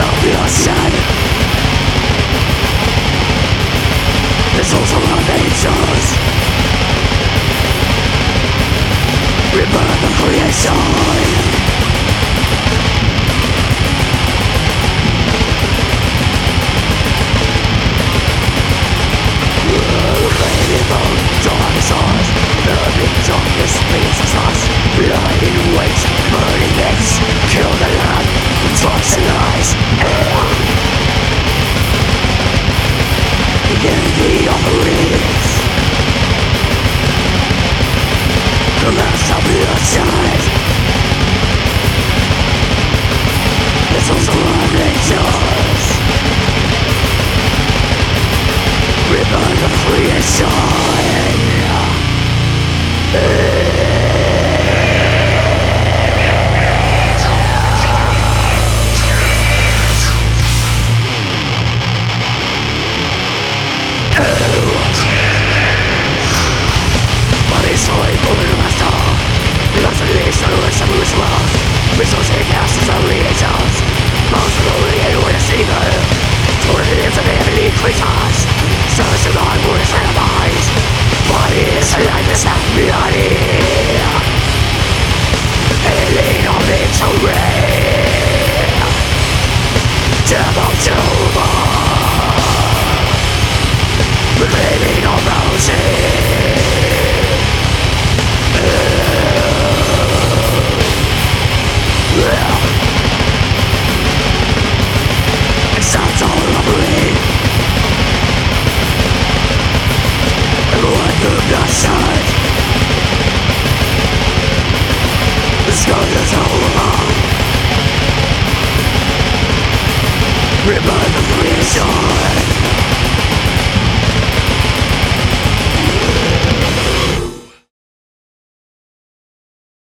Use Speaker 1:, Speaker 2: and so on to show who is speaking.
Speaker 1: salvation. The souls of our angels, rebirth of creation. Darkness speaks us, blood in wait, burning necks, kill the land, drugs and lies. Identity of the release, the mass of bloodshed. It's also our natures, rebirth of creation. Rebirth.